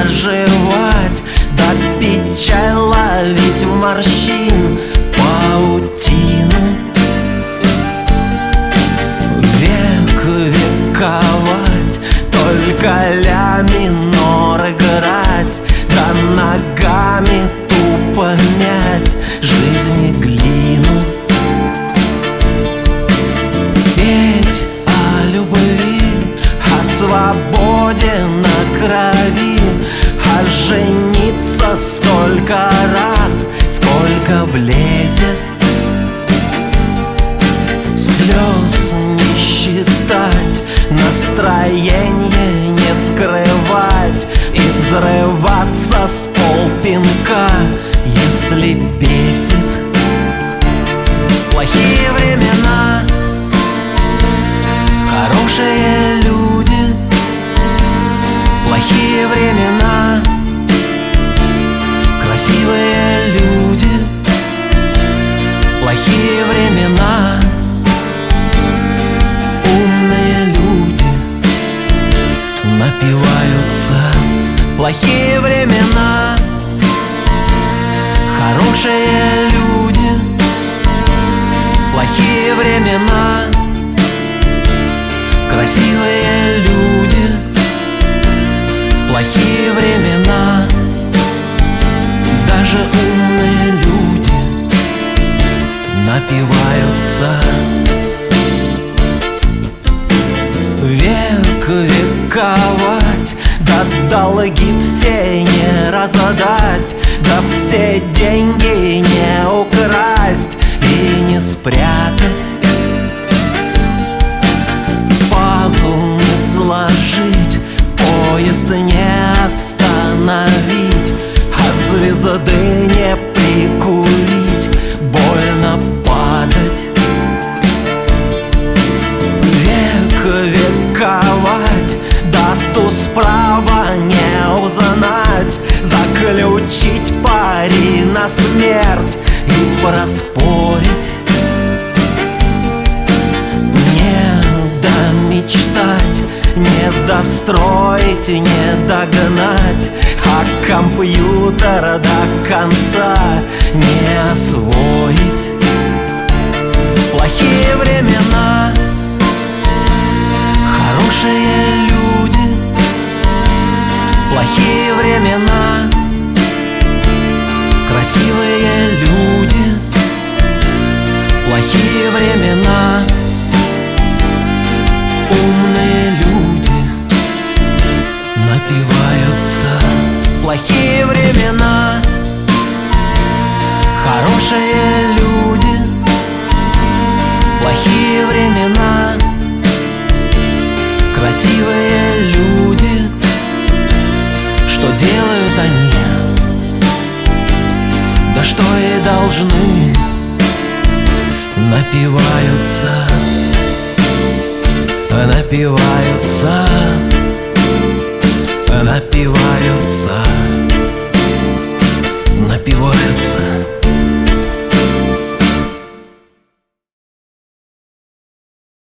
проживать, да печаль ловить в морщин паутину. Век вековать, только ля минор играть, да ногами тупо мять жизни глину. Петь о любви, о свободе на крови, а жениться столько раз, сколько влезет. Слез не считать, настроение не скрывать и взрываться с полпинка, если бесит. Плохие времена, хорошие люди. В плохие времена красивые люди. В плохие времена умные люди напиваются. В плохие времена хорошие люди. В плохие времена красивые люди. В плохие времена даже умные люди напиваются. Век вековать, да долги все не разодать, да все деньги не украсть и не спрятать. Пазл не сложить, поезд не остановить, от звезды не прикурить, больно падать. Век вековать, дату справа не узнать, заключить пари на смерть и проспорить. Не домечтать, не достроить, не догнать, а компьютер до конца не освоить. В плохие времена хорошие люди. В плохие времена красивые люди. В плохие времена умные люди напиваются. В плохие времена хорошие люди. В плохие времена красивые люди. Что делают они? Да что и должны. Напиваются. Напиваются. Напиваются. Напиваются.